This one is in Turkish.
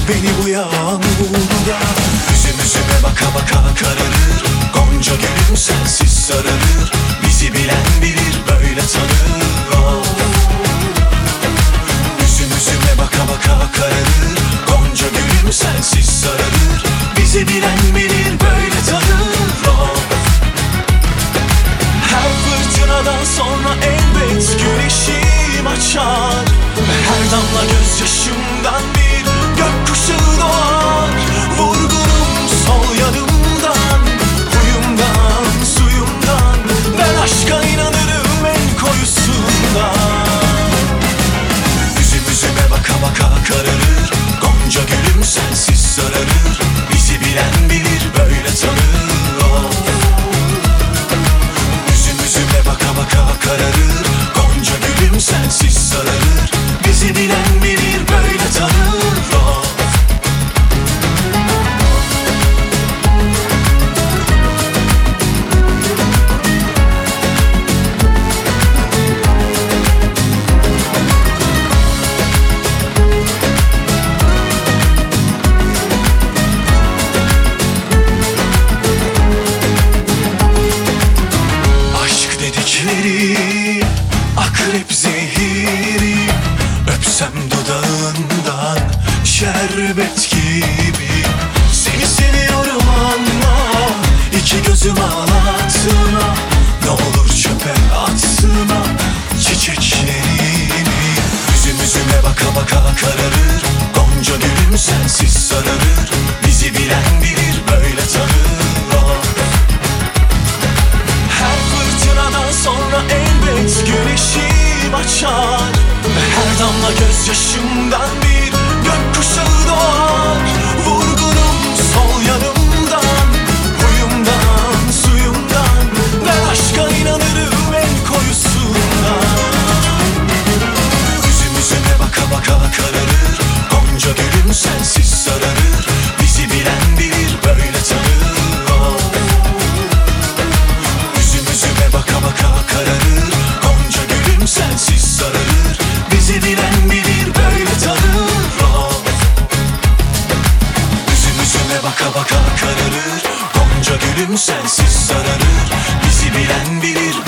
beni bu yağmurda. Üzüm üzüme baka baka kararır, gonca gülüm sensiz sararır. Bizi bilen bilir, böyle tanır. Üzüm üzüme baka baka kararır, gonca gülüm sensiz sararır. Bizi bilen bilir, böyle tanır. Her fırtınadan sonra elbet güneşim açar. Her damla gözyaşımdan bir gökkuşağı doğar. Vurgunum sol yanımdan, huyumdan, suyumdan. Ben aşka inanırım en koyusundan. Üzüm üzüme baka baka kararır, gonca gülüm sensiz sararır. Bizi bilen bilir, böyle tanır. Üzüm üzüme baka baka kararır, gonca gülüm sensiz sararır. Bizi bilen bilir, böyle tanır. Aşk dedikleri akrep zehiri, öpsem dudağından şerbet gibi. Seni seviyorum ama iki gözüm ağlatma. Ne olur çöpe atma çiçeklerimi. Üzüm üzüme baka baka kararır, gonca gülüm sensiz sararır. Bizi bilen bilir, böyle tanır. Her fırtınadan sonra elbet güneşim açar. Her damla gözyaşımdan bir gökkuşağı doğar. Vurgunum sol yanımdan, huyumdan, suyumdan. Ben aşka inanırım en koyusundan. Üzüm üzüme baka baka kararır, gonca gülüm sensiz sararır. Bizi bilen bilir, böyle tanır. Üzüm üzüme baka baka kararır, gonca gülüm sensiz sararır. Bizi bilen bilir, böyle tanır. Üzüm üzüme baka baka kararır, gonca gülüm sensiz sararır. Bizi bilen bilir,